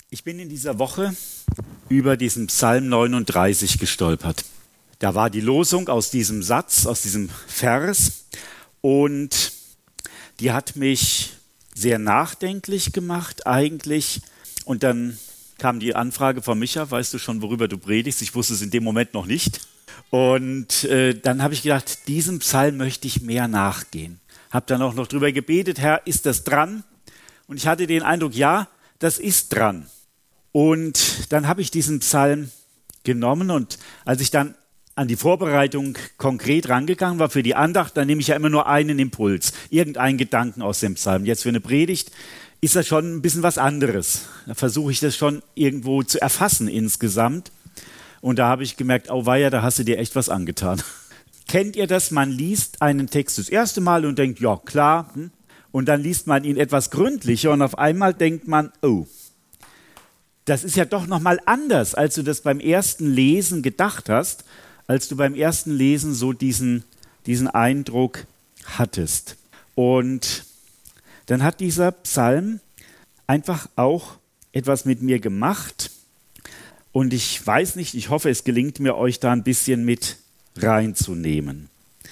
Ich bin in dieser Woche über diesen Psalm 39 gestolpert. Da war die Losung aus diesem Satz, aus diesem Vers, und die hat mich sehr nachdenklich gemacht eigentlich. Und dann kam die Anfrage von Micha: Weißt du schon, worüber du predigst? Ich wusste es in dem Moment noch nicht. Und dann habe ich gedacht, diesem Psalm möchte ich mehr nachgehen. Habe dann auch noch drüber gebetet: Herr, ist das dran? Und ich hatte den Eindruck, ja, das ist dran. Und dann habe ich diesen Psalm genommen, und als ich dann an die Vorbereitung konkret rangegangen war für die Andacht, dann nehme ich ja immer nur einen Impuls, irgendeinen Gedanken aus dem Psalm. Jetzt für eine Predigt ist das schon ein bisschen was anderes. Da versuche ich das schon irgendwo zu erfassen insgesamt. Und da habe ich gemerkt, auweia, da hast du dir echt was angetan. Kennt ihr das? Man liest einen Text das erste Mal und denkt, ja klar. Und dann liest man ihn etwas gründlicher und auf einmal denkt man, oh, das ist ja doch nochmal anders, als du das beim ersten Lesen gedacht hast, als du beim ersten Lesen so diesen Eindruck hattest. Und dann hat dieser Psalm einfach auch etwas mit mir gemacht. Und ich weiß nicht, ich hoffe, es gelingt mir, euch da ein bisschen mit reinzunehmen.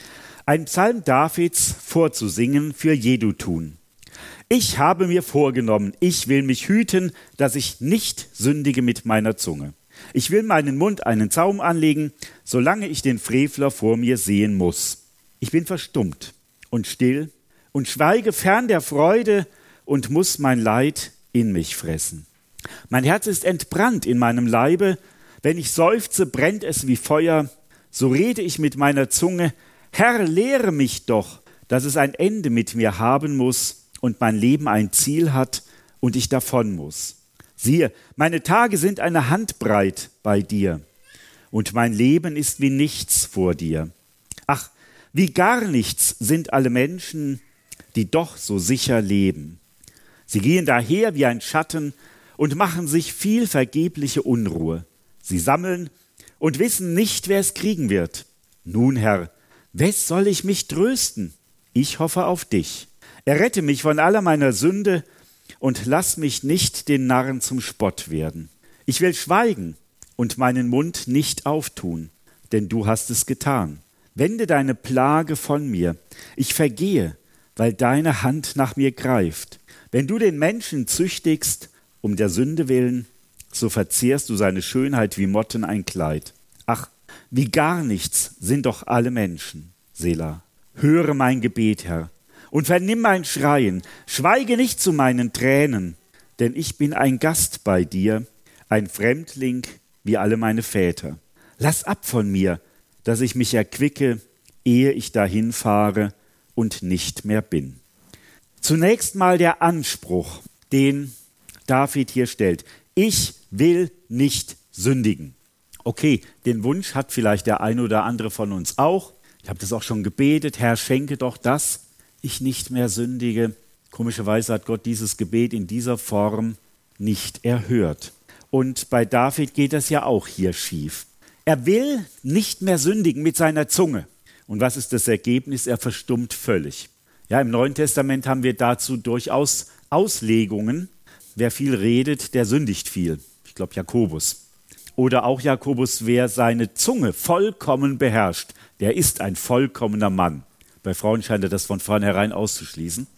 Ein Psalm Davids vorzusingen für Jedutun. Ich habe mir vorgenommen, ich will mich hüten, dass ich nicht sündige mit meiner Zunge. Ich will meinen Mund einen Zaum anlegen, solange ich den Frevler vor mir sehen muss. Ich bin verstummt und still und schweige fern der Freude und muss mein Leid in mich fressen. Mein Herz ist entbrannt in meinem Leibe, wenn ich seufze, brennt es wie Feuer. So rede ich mit meiner Zunge: Herr, lehre mich doch, dass es ein Ende mit mir haben muss und mein Leben ein Ziel hat und ich davon muss. Siehe, meine Tage sind eine Handbreit bei dir und mein Leben ist wie nichts vor dir. Ach, wie gar nichts sind alle Menschen, die doch so sicher leben. Sie gehen daher wie ein Schatten und machen sich viel vergebliche Unruhe. Sie sammeln und wissen nicht, wer es kriegen wird. Nun, Herr, wes soll ich mich trösten? Ich hoffe auf dich. Errette mich von aller meiner Sünde und lass mich nicht den Narren zum Spott werden. Ich will schweigen und meinen Mund nicht auftun, denn du hast es getan. Wende deine Plage von mir. Ich vergehe, weil deine Hand nach mir greift. Wenn du den Menschen züchtigst, um der Sünde willen, so verzehrst du seine Schönheit wie Motten ein Kleid. Ach, wie gar nichts sind doch alle Menschen. Selah, höre mein Gebet, Herr, und vernimm mein Schreien. Schweige nicht zu meinen Tränen, denn ich bin ein Gast bei dir, ein Fremdling wie alle meine Väter. Lass ab von mir, dass ich mich erquicke, ehe ich dahin fahre und nicht mehr bin. Zunächst mal der Anspruch, den David hier stellt. Ich will nicht sündigen. Okay, den Wunsch hat vielleicht der eine oder andere von uns auch. Ich habe das auch schon gebetet: Herr, schenke doch, dass ich nicht mehr sündige. Komischerweise hat Gott dieses Gebet in dieser Form nicht erhört. Und bei David geht das ja auch hier schief. Er will nicht mehr sündigen mit seiner Zunge. Und was ist das Ergebnis? Er verstummt völlig. Ja, im Neuen Testament haben wir dazu durchaus Auslegungen. Wer viel redet, der sündigt viel. Ich glaube Jakobus. Oder auch Jakobus: Wer seine Zunge vollkommen beherrscht, der ist ein vollkommener Mann. Bei Frauen scheint er das von vornherein auszuschließen.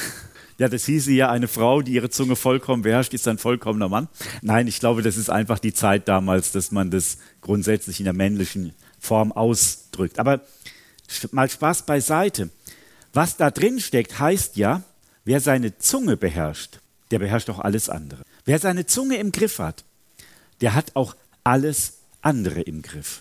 Ja, das hieße ja, eine Frau, die ihre Zunge vollkommen beherrscht, ist ein vollkommener Mann. Nein, ich glaube, das ist einfach die Zeit damals, dass man das grundsätzlich in der männlichen Form ausdrückt. Aber mal Spaß beiseite. Was da drin steckt, heißt ja, wer seine Zunge beherrscht, der beherrscht auch alles andere. Wer seine Zunge im Griff hat, der hat auch alles andere im Griff.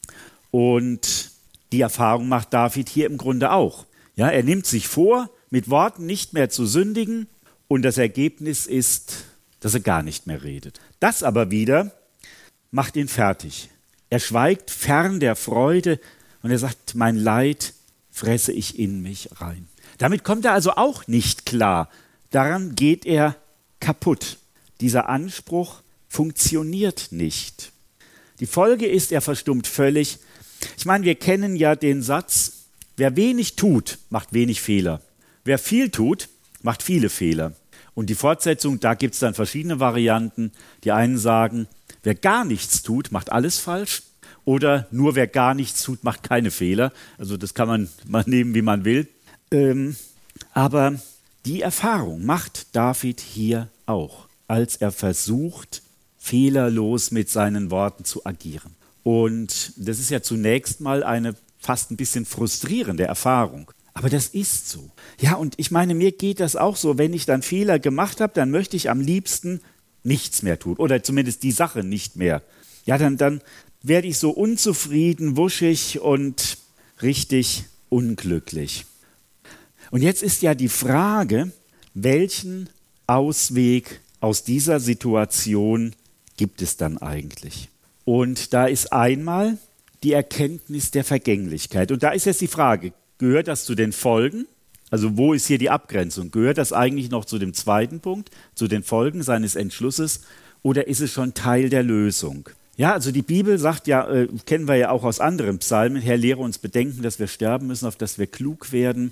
Und die Erfahrung macht David hier im Grunde auch. Ja, er nimmt sich vor, mit Worten nicht mehr zu sündigen, und das Ergebnis ist, dass er gar nicht mehr redet. Das aber wieder macht ihn fertig. Er schweigt fern der Freude und er sagt: Mein Leid fresse ich in mich rein. Damit kommt er also auch nicht klar. Daran geht er kaputt. Dieser Anspruch funktioniert nicht. Die Folge ist, er verstummt völlig. Ich meine, wir kennen ja den Satz: Wer wenig tut, macht wenig Fehler. Wer viel tut, macht viele Fehler. Und die Fortsetzung, da gibt es dann verschiedene Varianten. Die einen sagen, wer gar nichts tut, macht alles falsch. Oder nur wer gar nichts tut, macht keine Fehler. Also das kann man mal nehmen, wie man will. Aber die Erfahrung macht David hier auch, als er versucht, fehlerlos mit seinen Worten zu agieren. Und das ist ja zunächst mal eine fast ein bisschen frustrierende Erfahrung. Aber das ist so. Ja, und ich meine, mir geht das auch so, wenn ich dann Fehler gemacht habe, dann möchte ich am liebsten nichts mehr tun oder zumindest die Sache nicht mehr. Ja, dann werde ich so unzufrieden, wuschig und richtig unglücklich. Und jetzt ist ja die Frage, welchen Ausweg aus dieser Situation gibt es dann eigentlich? Und da ist einmal die Erkenntnis der Vergänglichkeit. Und da ist jetzt die Frage, gehört das zu den Folgen? Also wo ist hier die Abgrenzung? Gehört das eigentlich noch zu dem zweiten Punkt, zu den Folgen seines Entschlusses? Oder ist es schon Teil der Lösung? Ja, also die Bibel sagt ja, kennen wir ja auch aus anderen Psalmen, Herr, lehre uns bedenken, dass wir sterben müssen, auf dass wir klug werden.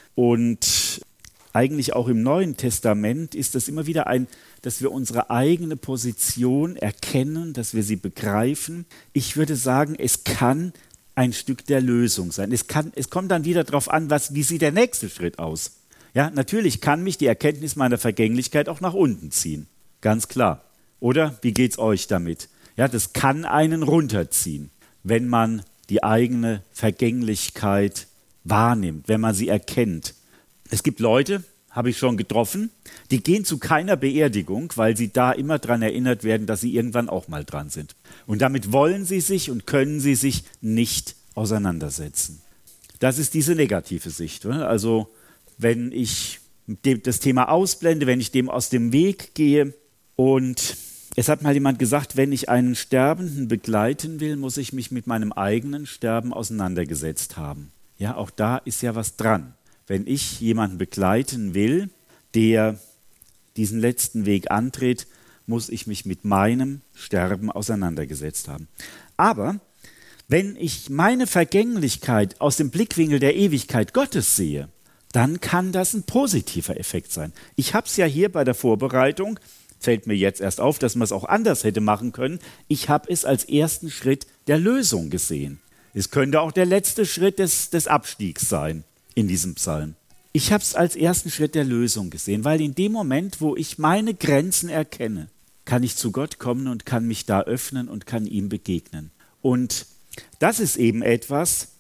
Und eigentlich auch im Neuen Testament ist das immer wieder dass wir unsere eigene Position erkennen, dass wir sie begreifen. Ich würde sagen, es kann ein Stück der Lösung sein. Es kommt dann wieder darauf an, wie sieht der nächste Schritt aus. Ja, natürlich kann mich die Erkenntnis meiner Vergänglichkeit auch nach unten ziehen. Ganz klar. Oder wie geht's euch damit? Ja, das kann einen runterziehen, wenn man die eigene Vergänglichkeit wahrnimmt, wenn man sie erkennt. Es gibt Leute, habe ich schon getroffen, die gehen zu keiner Beerdigung, weil sie da immer daran erinnert werden, dass sie irgendwann auch mal dran sind. Und damit wollen sie sich und können sie sich nicht auseinandersetzen. Das ist diese negative Sicht. Also wenn ich das Thema ausblende, wenn ich dem aus dem Weg gehe. Und es hat mal jemand gesagt, wenn ich einen Sterbenden begleiten will, muss ich mich mit meinem eigenen Sterben auseinandergesetzt haben. Ja, auch da ist ja was dran. Wenn ich jemanden begleiten will, der diesen letzten Weg antritt, muss ich mich mit meinem Sterben auseinandergesetzt haben. Aber wenn ich meine Vergänglichkeit aus dem Blickwinkel der Ewigkeit Gottes sehe, dann kann das ein positiver Effekt sein. Ich habe es ja hier bei der Vorbereitung, fällt mir jetzt erst auf, dass man es auch anders hätte machen können, ich habe es als ersten Schritt der Lösung gesehen. Es könnte auch der letzte Schritt des Abstiegs sein in diesem Psalm. Ich habe es als ersten Schritt der Lösung gesehen, weil in dem Moment, wo ich meine Grenzen erkenne, kann ich zu Gott kommen und kann mich da öffnen und kann ihm begegnen. Und das ist eben etwas,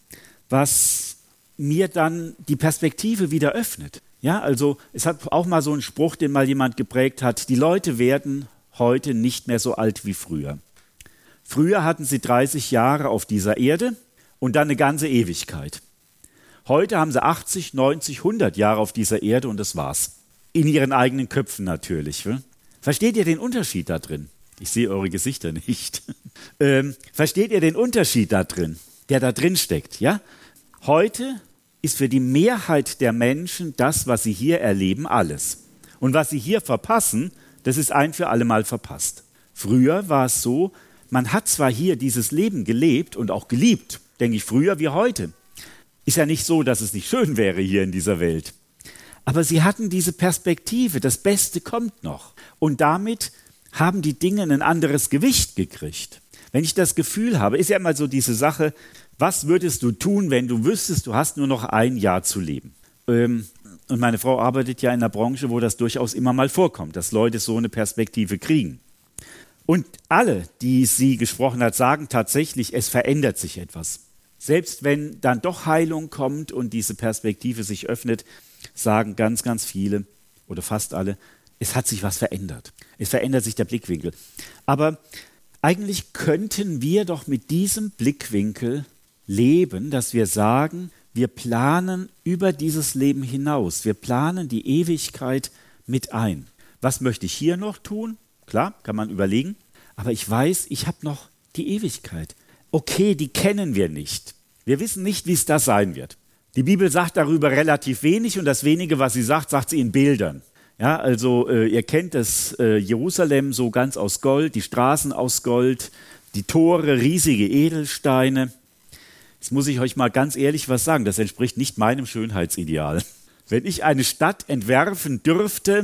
was mir dann die Perspektive wieder öffnet. Ja, also es hat auch mal so einen Spruch, den mal jemand geprägt hat, die Leute werden heute nicht mehr so alt wie früher. Früher hatten sie 30 Jahre auf dieser Erde und dann eine ganze Ewigkeit. Heute haben sie 80, 90, 100 Jahre auf dieser Erde und das war's. In ihren eigenen Köpfen natürlich. Versteht ihr den Unterschied da drin? Ich sehe eure Gesichter nicht. Versteht ihr den Unterschied da drin, der da drin steckt? Ja? Heute ist für die Mehrheit der Menschen das, was sie hier erleben, alles. Und was sie hier verpassen, das ist ein für alle Mal verpasst. Früher war es so, man hat zwar hier dieses Leben gelebt und auch geliebt, denke ich, früher wie heute. Ist ja nicht so, dass es nicht schön wäre hier in dieser Welt. Aber sie hatten diese Perspektive, das Beste kommt noch. Und damit haben die Dinge ein anderes Gewicht gekriegt. Wenn ich das Gefühl habe, ist ja immer so diese Sache, was würdest du tun, wenn du wüsstest, du hast nur noch ein Jahr zu leben? Und meine Frau arbeitet ja in einer Branche, wo das durchaus immer mal vorkommt, dass Leute so eine Perspektive kriegen. Und alle, die sie gesprochen hat, sagen tatsächlich, es verändert sich etwas. Selbst wenn dann doch Heilung kommt und diese Perspektive sich öffnet, sagen ganz, ganz viele oder fast alle, es hat sich was verändert. Es verändert sich der Blickwinkel. Aber eigentlich könnten wir doch mit diesem Blickwinkel leben, dass wir sagen, wir planen über dieses Leben hinaus. Wir planen die Ewigkeit mit ein. Was möchte ich hier noch tun? Klar, kann man überlegen. Aber ich weiß, ich habe noch die Ewigkeit. Okay, die kennen wir nicht. Wir wissen nicht, wie es da sein wird. Die Bibel sagt darüber relativ wenig und das wenige, was sie sagt, sagt sie in Bildern. Ja, also ihr kennt das Jerusalem so ganz aus Gold, die Straßen aus Gold, die Tore, riesige Edelsteine. Jetzt muss ich euch mal ganz ehrlich was sagen, das entspricht nicht meinem Schönheitsideal. Wenn ich eine Stadt entwerfen dürfte,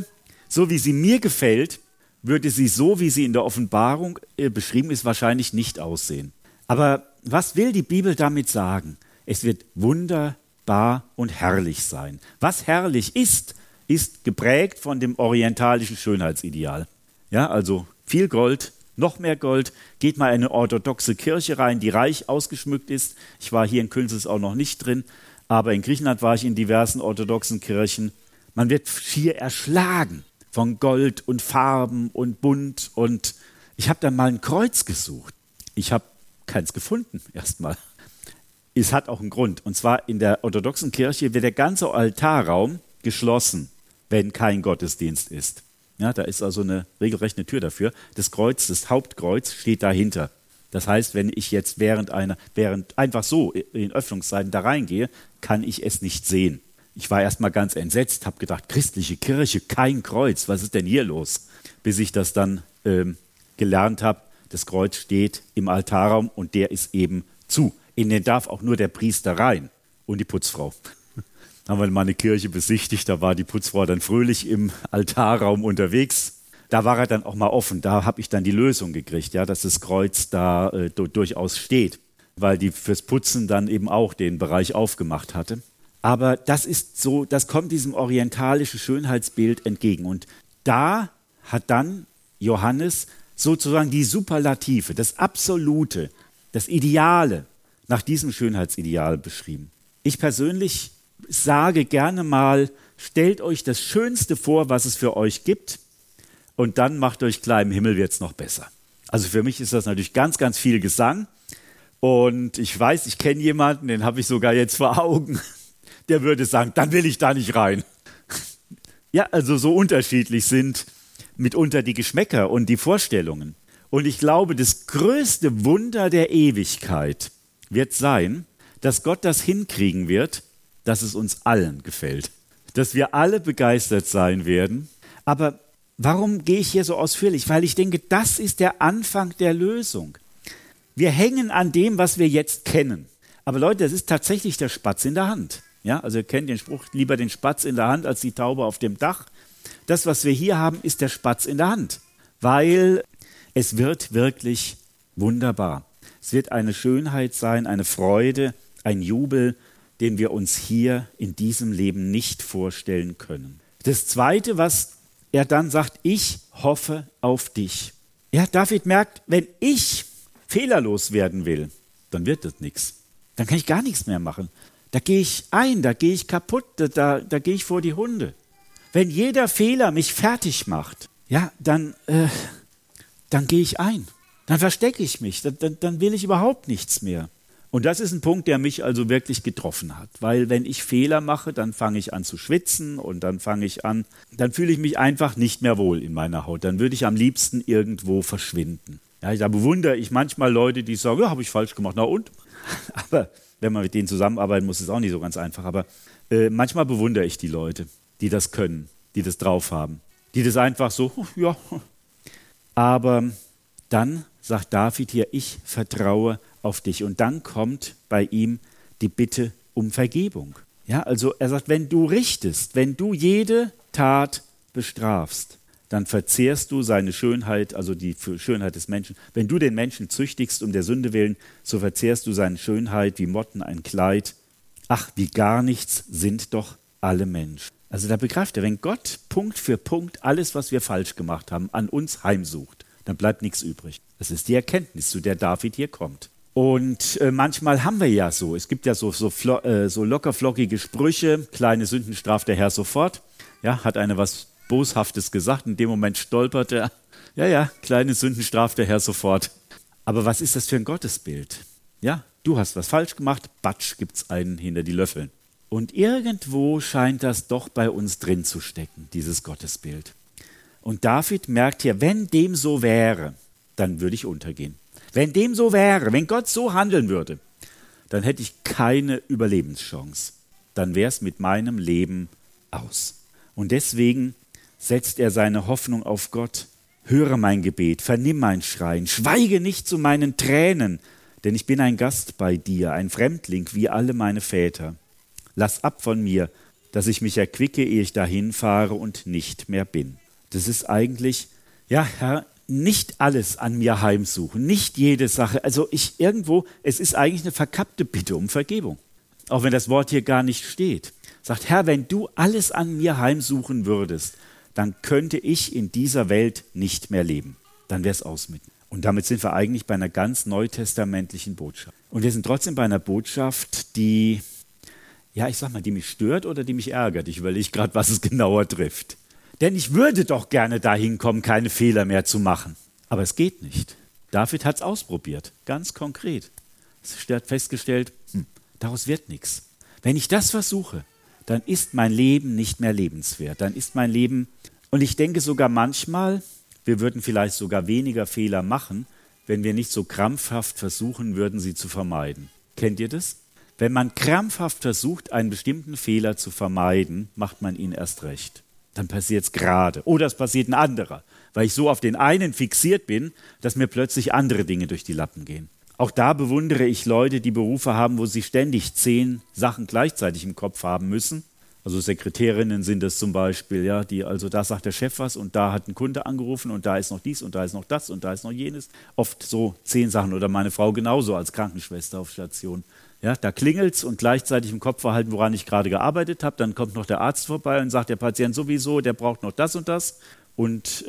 So wie sie mir gefällt, würde sie so, wie sie in der Offenbarung beschrieben ist, wahrscheinlich nicht aussehen. Aber was will die Bibel damit sagen? Es wird wunderbar und herrlich sein. Was herrlich ist, ist geprägt von dem orientalischen Schönheitsideal. Ja, also viel Gold, noch mehr Gold. Geht mal in eine orthodoxe Kirche rein, die reich ausgeschmückt ist. Ich war hier in Künzels auch noch nicht drin, aber in Griechenland war ich in diversen orthodoxen Kirchen. Man wird schier erschlagen von Gold und Farben und bunt. Und ich habe dann mal ein Kreuz gesucht. Ich habe keins gefunden erstmal. Es hat auch einen Grund. Und zwar in der orthodoxen Kirche wird der ganze Altarraum geschlossen, wenn kein Gottesdienst ist. Ja, da ist also eine regelrecht eine Tür dafür. Das Kreuz, das Hauptkreuz steht dahinter. Das heißt, wenn ich jetzt während einfach so in Öffnungszeiten da reingehe, kann ich es nicht sehen. Ich war erstmal ganz entsetzt, habe gedacht, christliche Kirche, kein Kreuz, was ist denn hier los? Bis ich das dann gelernt habe, das Kreuz steht im Altarraum und der ist eben zu. In den darf auch nur der Priester rein und die Putzfrau. Haben wir mal eine Kirche besichtigt, da war die Putzfrau dann fröhlich im Altarraum unterwegs. Da war er dann auch mal offen, da habe ich dann die Lösung gekriegt, ja, dass das Kreuz da durchaus steht, weil die fürs Putzen dann eben auch den Bereich aufgemacht hatte. Aber das ist so, das kommt diesem orientalischen Schönheitsbild entgegen. Und da hat dann Johannes sozusagen die Superlative, das Absolute, das Ideale nach diesem Schönheitsideal beschrieben. Ich persönlich sage gerne mal, stellt euch das Schönste vor, was es für euch gibt, und dann macht euch klar, im Himmel wird es noch besser. Also für mich ist das natürlich ganz, ganz viel Gesang. Und ich weiß, ich kenne jemanden, den habe ich sogar jetzt vor Augen, der würde sagen, dann will ich da nicht rein. Ja, also so unterschiedlich sind mitunter die Geschmäcker und die Vorstellungen. Und ich glaube, das größte Wunder der Ewigkeit wird sein, dass Gott das hinkriegen wird, dass es uns allen gefällt. Dass wir alle begeistert sein werden. Aber warum gehe ich hier so ausführlich? Weil ich denke, das ist der Anfang der Lösung. Wir hängen an dem, was wir jetzt kennen. Aber Leute, das ist tatsächlich der Spatz in der Hand. Ja, also ihr kennt den Spruch, lieber den Spatz in der Hand als die Taube auf dem Dach. Das, was wir hier haben, ist der Spatz in der Hand. Weil es wird wirklich wunderbar. Es wird eine Schönheit sein, eine Freude, ein Jubel, den wir uns hier in diesem Leben nicht vorstellen können. Das Zweite, was er dann sagt, ich hoffe auf dich. Ja, David merkt, wenn ich fehlerlos werden will, dann wird das nichts. Dann kann ich gar nichts mehr machen. Da gehe ich ein, da gehe ich kaputt, da gehe ich vor die Hunde. Wenn jeder Fehler mich fertig macht, ja, dann gehe ich ein. Dann verstecke ich mich, dann will ich überhaupt nichts mehr. Und das ist ein Punkt, der mich also wirklich getroffen hat. Weil wenn ich Fehler mache, dann fange ich an zu schwitzen und dann fühle ich mich einfach nicht mehr wohl in meiner Haut. Dann würde ich am liebsten irgendwo verschwinden. Ja, da bewundere ich manchmal Leute, die sagen, ja, habe ich falsch gemacht, na und? Aber wenn man mit denen zusammenarbeiten muss, ist es auch nicht so ganz einfach. Aber manchmal bewundere ich die Leute, die das können, die das drauf haben, die das einfach so, ja. Aber dann sagt David hier, ich vertraue auf dich. Und dann kommt bei ihm die Bitte um Vergebung. Ja, also er sagt, wenn du richtest, wenn du jede Tat bestrafst, dann verzehrst du seine Schönheit, also die Schönheit des Menschen. Wenn du den Menschen züchtigst um der Sünde willen, so verzehrst du seine Schönheit wie Motten ein Kleid. Ach, wie gar nichts sind doch alle Menschen. Also da begreift er, wenn Gott Punkt für Punkt alles, was wir falsch gemacht haben, an uns heimsucht, dann bleibt nichts übrig. Das ist die Erkenntnis, zu der David hier kommt. Und manchmal haben wir ja so, es gibt ja so lockerflockige Sprüche, kleine Sünden straft der Herr sofort. Ja, hat einer was Boshaftes gesagt, in dem Moment stolpert er. Ja, kleine Sünden straft der Herr sofort. Aber was ist das für ein Gottesbild? Ja, du hast was falsch gemacht, batsch, gibt's einen hinter die Löffeln. Und irgendwo scheint das doch bei uns drin zu stecken, dieses Gottesbild. Und David merkt hier, wenn dem so wäre, dann würde ich untergehen. Wenn dem so wäre, wenn Gott so handeln würde, dann hätte ich keine Überlebenschance. Dann wäre es mit meinem Leben aus. Und deswegen setzt er seine Hoffnung auf Gott. Höre mein Gebet, vernimm mein Schreien, schweige nicht zu meinen Tränen, denn ich bin ein Gast bei dir, ein Fremdling wie alle meine Väter. Lass ab von mir, dass ich mich erquicke, ehe ich dahin fahre und nicht mehr bin. Das ist eigentlich, ja, Herr, nicht alles an mir heimsuchen, nicht jede Sache. Also es ist eigentlich eine verkappte Bitte um Vergebung. Auch wenn das Wort hier gar nicht steht. Sagt, Herr, wenn du alles an mir heimsuchen würdest, dann könnte ich in dieser Welt nicht mehr leben. Dann wäre es aus mit mir. Und damit sind wir eigentlich bei einer ganz neutestamentlichen Botschaft. Und wir sind trotzdem bei einer Botschaft, die, ja, ich sag mal, die mich stört oder die mich ärgert. Ich überlege gerade, was es genauer trifft. Denn ich würde doch gerne dahin kommen, keine Fehler mehr zu machen. Aber es geht nicht. David hat es ausprobiert, ganz konkret. Er hat festgestellt, daraus wird nichts. Wenn ich das versuche, dann ist mein Leben nicht mehr lebenswert. Dann ist mein Leben, und ich denke sogar manchmal, wir würden vielleicht sogar weniger Fehler machen, wenn wir nicht so krampfhaft versuchen würden, sie zu vermeiden. Kennt ihr das? Wenn man krampfhaft versucht, einen bestimmten Fehler zu vermeiden, macht man ihn erst recht. Dann passiert es gerade. Oder es passiert ein anderer, weil ich so auf den einen fixiert bin, dass mir plötzlich andere Dinge durch die Lappen gehen. Auch da bewundere ich Leute, die Berufe haben, wo sie ständig 10 Sachen gleichzeitig im Kopf haben müssen. Also Sekretärinnen sind es zum Beispiel, ja, also da sagt der Chef was und da hat ein Kunde angerufen und da ist noch dies und da ist noch das und da ist noch jenes. Oft so 10 Sachen oder meine Frau genauso als Krankenschwester auf Station. Ja, da klingelt's und gleichzeitig im Kopf verhalten, woran ich gerade gearbeitet habe. Dann kommt noch der Arzt vorbei und sagt, der Patient sowieso, der braucht noch das und das. Und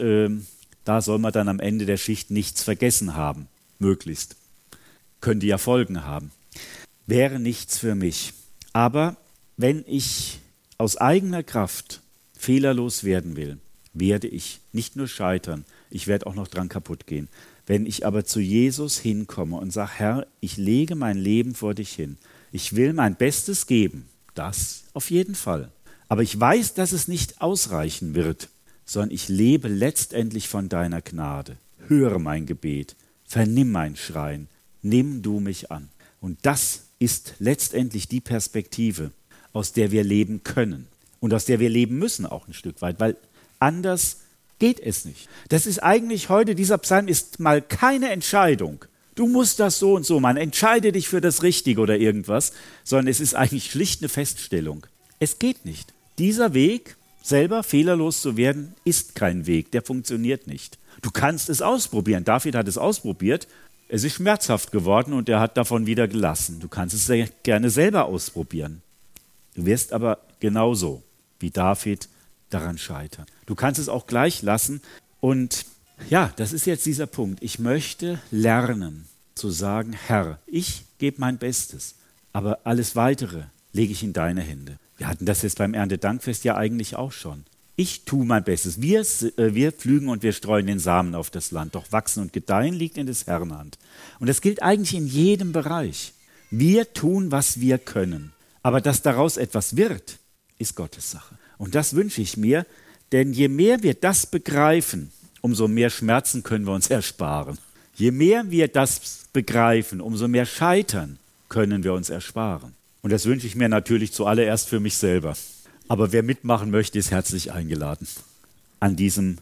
da soll man dann am Ende der Schicht nichts vergessen haben, möglichst. Könnte ja Folgen haben. Wäre nichts für mich. Aber wenn ich aus eigener Kraft fehlerlos werden will, werde ich nicht nur scheitern, ich werde auch noch dran kaputt gehen. Wenn ich aber zu Jesus hinkomme und sage, Herr, ich lege mein Leben vor dich hin, ich will mein Bestes geben, das auf jeden Fall. Aber ich weiß, dass es nicht ausreichen wird, sondern ich lebe letztendlich von deiner Gnade. Höre mein Gebet, vernimm mein Schreien, nimm du mich an. Und das ist letztendlich die Perspektive, aus der wir leben können und aus der wir leben müssen auch ein Stück weit, weil anders geht es nicht. Das ist eigentlich heute, dieser Psalm ist mal keine Entscheidung. Du musst das so und so, man entscheide dich für das Richtige oder irgendwas, sondern es ist eigentlich schlicht eine Feststellung. Es geht nicht. Dieser Weg, selber fehlerlos zu werden, ist kein Weg, der funktioniert nicht. Du kannst es ausprobieren. David hat es ausprobiert. Es ist schmerzhaft geworden und er hat davon wieder gelassen. Du kannst es sehr gerne selber ausprobieren. Du wirst aber genauso wie David daran scheitern. Du kannst es auch gleich lassen. Und ja, das ist jetzt dieser Punkt. Ich möchte lernen zu sagen, Herr, ich gebe mein Bestes, aber alles Weitere lege ich in deine Hände. Wir hatten das jetzt beim Erntedankfest ja eigentlich auch schon. Ich tue mein Bestes. Wir pflügen und wir streuen den Samen auf das Land. Doch wachsen und gedeihen liegt in des Herrn Hand. Und das gilt eigentlich in jedem Bereich. Wir tun, was wir können. Aber dass daraus etwas wird, ist Gottes Sache. Und das wünsche ich mir, denn je mehr wir das begreifen, umso mehr Schmerzen können wir uns ersparen. Je mehr wir das begreifen, umso mehr Scheitern können wir uns ersparen. Und das wünsche ich mir natürlich zuallererst für mich selber. Aber wer mitmachen möchte, ist herzlich eingeladen, an diesem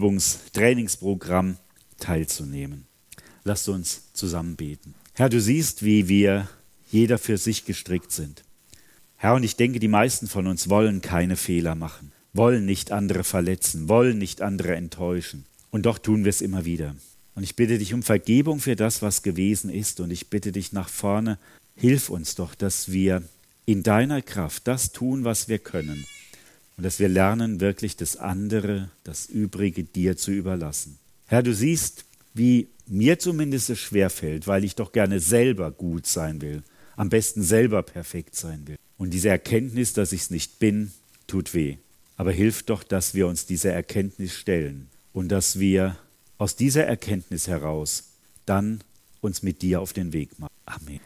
Trainingsprogramm teilzunehmen. Lasst uns zusammen beten. Herr, du siehst, wie wir jeder für sich gestrickt sind. Herr, und ich denke, die meisten von uns wollen keine Fehler machen, wollen nicht andere verletzen, wollen nicht andere enttäuschen. Und doch tun wir es immer wieder. Und ich bitte dich um Vergebung für das, was gewesen ist. Und ich bitte dich nach vorne, hilf uns doch, dass wir in deiner Kraft das tun, was wir können. Und dass wir lernen, wirklich das andere, das Übrige dir zu überlassen. Herr, du siehst, wie mir zumindest es schwerfällt, weil ich doch gerne selber gut sein will, am besten selber perfekt sein will. Und diese Erkenntnis, dass ich es nicht bin, tut weh. Aber hilf doch, dass wir uns dieser Erkenntnis stellen und dass wir aus dieser Erkenntnis heraus dann uns mit dir auf den Weg machen. Amen.